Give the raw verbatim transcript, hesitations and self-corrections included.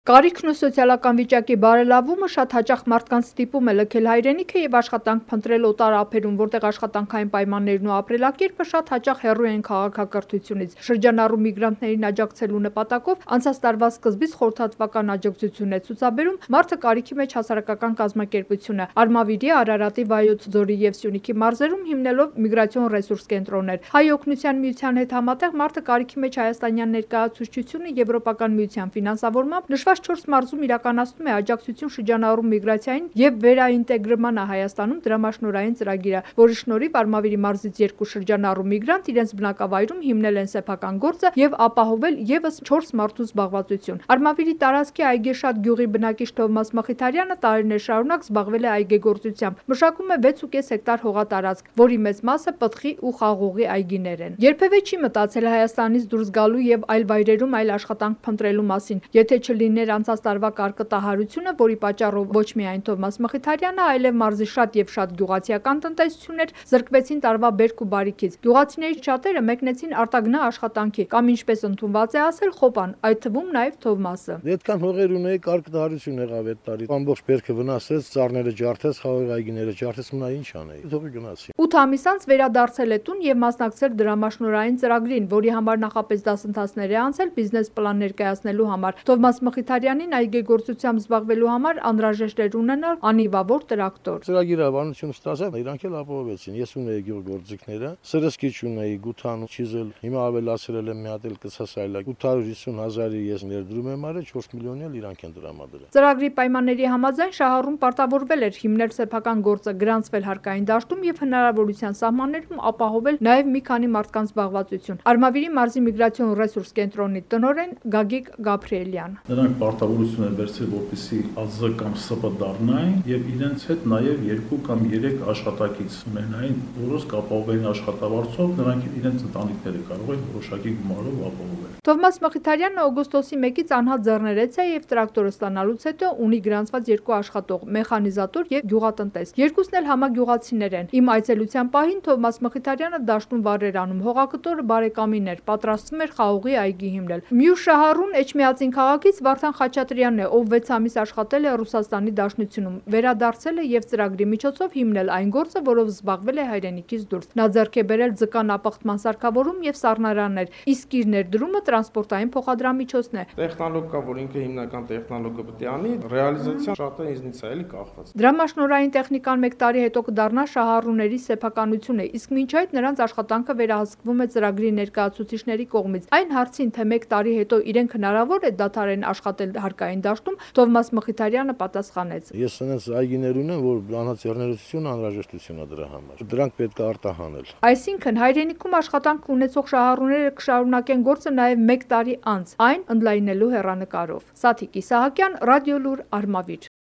Կարիքն ու սոցիալական վիճակի բարելավումը շատ հաճախ մարդկանց ստիպում է լքել հայրենիքը եւ աշխատանք փնտրել օտար ափերում, որտեղ աշխատանքային պայմաններն ու ապրելակերպը շատ հաճախ հեռու են քաղաքակրթությունից։ Շրջանառու միգրանտներին աջակցելու նպատակով անցած տարվա սկզբից խորհրդատվական աջակցություն է ցուցաբերում Մարդը կարիքի մեջ հասարակական կազմակերպությունը, Արմավիրի, Արարատի, Վայոց ձորի եւ Սյունիքի մարզերում հիմնելով միգրացիոն ռեսուրս կենտրոններ։ Հայ օգնության միության հետ համատեղ Մարդը կարիքի մեջ հայաստանյան ներկայացուցչությունը Եվրոպական միության ֆինանսավորմամբ նշված չորս մարզում իրականացնում է աջակցություն շրջանառու միգրացիային եւ վերաինտեգրմանը Հայաստանում դրամաշնորհային ծրագիրը, որի շնորհիվ Արմավիրի մարզից երկու շրջանառու միգրանտ իրենց բնակավայրում հիմնել են սեփական գործը եւ ապահովել եւս չորս մարդու զբաղվածություն։ Արմավիրի տարածքի Այգեշատ գյուղի բնակիչ Թովմաս Մխիթարյանը տարիներ շարունակ զբաղվել է այգեգործությամբ, մշակում է վեց ու կես հեկտար հողատարածք, որի մեծ մասը պտղի ու խաղողի այգիներ են։ Երբևէ չի մտածել Հայաստանից դուրս գալու եւ այլ վայրերում այլ աշխատանք փնտրելու մասին, եթե չլիներ անցած տարվա կարկտահարությունը, որի պատճառով ոչ միայն Թովմաս Մխիթարյանը, այլև մարզի շատ եւ շատ գյուղացիական տնտեսություններ զրկվեցին տարվա բերք ու բարիքից։ Գյուղացիներից շատերը մեկնեցին արտագնա աշխատանքի կամ ինչպես ընդունված է ասել խոպան, այդ թվում նաեւ Թովմասը։ Այդքան հողեր ունեի, կարկտահարություն եղավ այդ տարի։ Ամբողջ բերքը վնասեց, ծառները ջարդեց, խաղող այգիները ջարդեց, մնա ինչ անեի։ Թողի գնացի։ ութ ամիս անց վերադարձել է տուն եւ մասնակցել դրամաշնորհային ծրագրին, որի համար նախապես դասընթացներ է անցել բիզնես պլան ներկայացնելու համար։ Թովմաս Մխիթարյանին այգեգործությամբ զբաղվելու համար անհրաժեշտ էր ունենալ անիվավոր տրակտոր։ Ծրագիրաբանություն ստացա, իրանք էլ ապահովեցին։ Ես ունեի գյուղգործիքները, սրսկիչ ունեի, գութան, չիզել, հիմա ավելացրել եմ մի հատ էլ կցասայլակ։ ութ հարյուր հիսուն հազարի ես ներդրում եմ արել, չորս միլիոն էլ իրանք են դրամադրել։ Ծրագրի պայմանների համաձայն շահառուն պարտավորվել էր հիմնել սեփական գործը, գրանցվել հարկային դաշտում եւ հնարավորության սահմաններում ապահովել նաեւ մի քանի մարդկանց զբաղվածություն։ Արմավիրի մարզի միգրացիոն ռեսուրս կենտրոնի տնօրեն Գագիկ Գաբրիելյան։ Նրանք պարտավորություն են վերցրել, որպեսզի ԱԶ կամ ՍՊ դառնային եւ իրենց հետ նաեւ երկու կամ երեք աշխատակից ունենային, որոնց կապահովեն աշխատավարձով, նրանք իրենց ընտանիքները կարող են որոշակի գումարով ապահովել։ Թովմաս Մխիթարյանը օգոստոսի մեկից անհատ ձեռներեց է եւ տրակտորը ստանալուց հետո ունի գրանցված երկու աշխատող՝ մեխանիզատոր եւ գյուղատնտես։ Երկուսն էլ համագյուղացիներ են։ Իմ այցելության պահին Թովմաս Մխիթարյանը դաշտում վառեր անում, հողակտորը բարեկամին էր, պատրաստվում էր խաղողի այգի հիմնել։ Մյուս շահառուն Էջմիածին քաղաքից Վարդան Խաչատրյանն է, ով վեց ամիս աշխատել է Ռուսաստանի Դաշնությունում, վերադարձել է եւ ծրագրի միջոցով հիմնել այն գործը, որով զբաղվել է հայրենիքից դուրս։ Նա ձեռք է բերել ձկան ապխտման սարքավորում եւ սառնարաններ, իսկ իր ներդրումը տրանսպորտային փոխադրամիջոցն է։ Տեխնոլոգ կա, որ ինքը հիմնական տեխնոլոգը պետք է անի, ռեալիզացիան շատ է ինձնից է էլի կախված։ Դրամաշնորհային տեխնիկան մեկ տարի հետո կդառնա շահառուների սեփականությունը, իսկ մինչ այդ նրանց աշխատանքը վերահսկվում է ծրագրի ներկայացուցիչների կողմից։ Այն հարցին, թե մեկ տարի հետո իրենք հնարավոր է դադարեն աշխատել հարկային դաշտում, Թովմաս Մխիթարյանը պատասխանեց։ Ես այնպես այգիներ ունեմ, որ անհատերներություն անհրաժեշտություն է դրա համար։ Դրանք պետք է արտահանել։ Այսինքն հայրենիքում աշխատանք ունեցող շահառուները կշարունակեն գործը նաև մեկ տարի անց, այն ընդլայնելու հեռանկարով։ Սաթիկ Իսահակյան, Ռադիոլուր, Արմավիր։